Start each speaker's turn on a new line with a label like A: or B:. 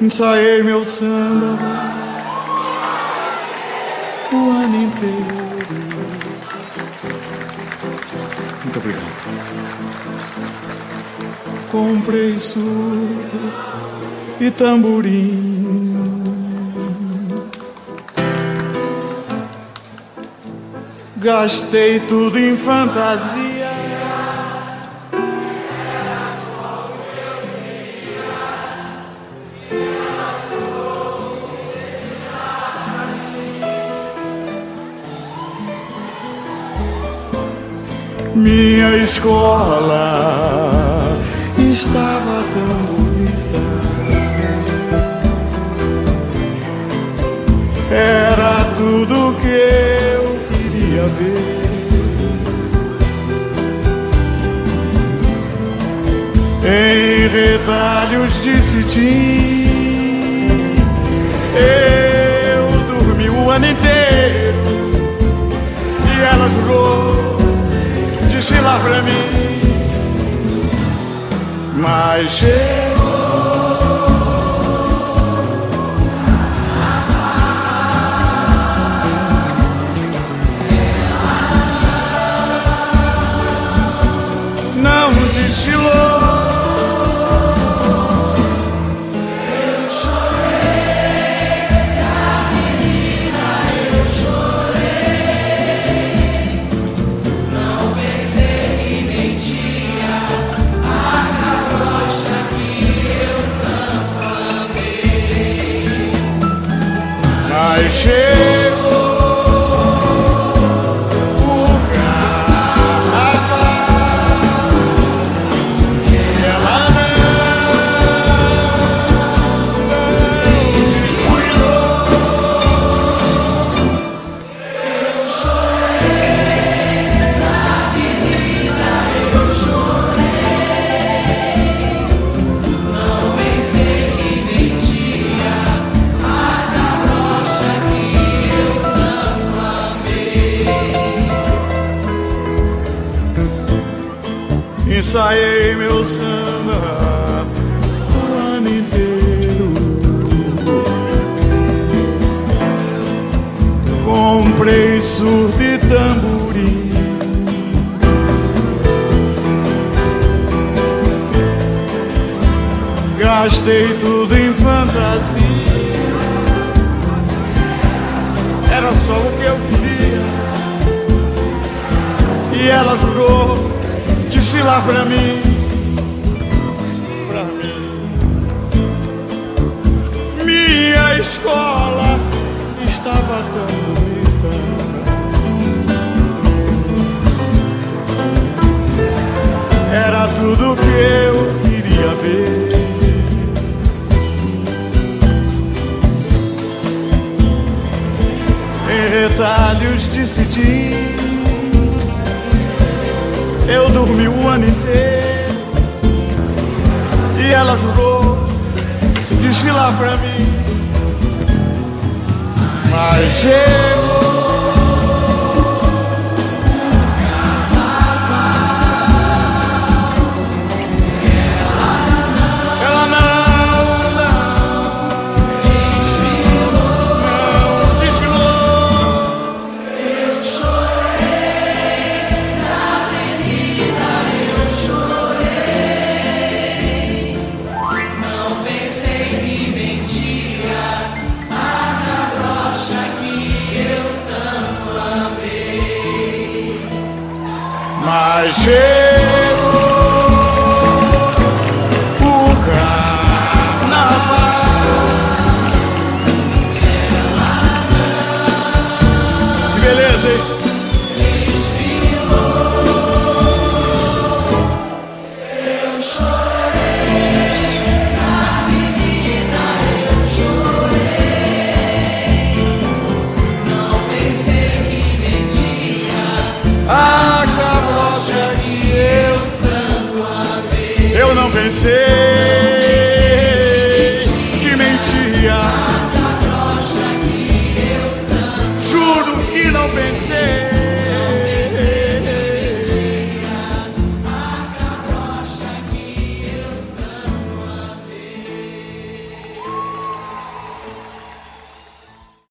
A: ensaiei meu samba o ano inteiro. Muito obrigado. Comprei surdo e tamborim, gastei tudo em fantasia. Minha escola estava tão bonita, era tudo que eu queria ver. Em retalhos de cetim, eu dormi o ano inteiro e ela jurou desfilar pra mim, mas chegou. Não desfilou.
B: Eu chorei na avenida, eu chorei. Não pensei que mentia a cabrocha que eu tanto amei.
A: Mas chegou. Ensaiei meu samba o ano inteiro, comprei surdo e tamborim, gastei tudo em fantasia. Era só o que eu queria e ela jurou desfilar pra mim, pra mim. Minha escola estava tão bonita, era tudo que eu queria ver. Em retalhos de cetim, eu dormi o ano inteiro e ela jurou desfilar pra mim, mas chegou. Ela não desfilou.
B: Eu chorei na avenida, eu chorei. Não pensei que mentia a cabrocha que eu tanto amei.
A: Mas chegou.